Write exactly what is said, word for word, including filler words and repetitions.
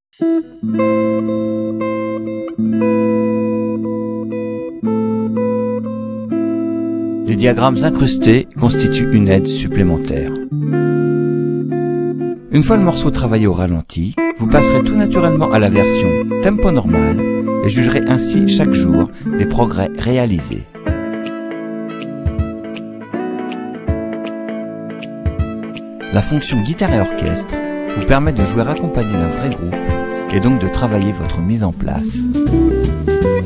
Les diagrammes incrustés constituent une aide supplémentaire. Une fois le morceau travaillé au ralenti, vous passerez tout naturellement à la version tempo normal et jugerez ainsi chaque jour des progrès réalisés. La fonction guitare et orchestre vous permet de jouer accompagné d'un vrai groupe et donc de travailler votre mise en place.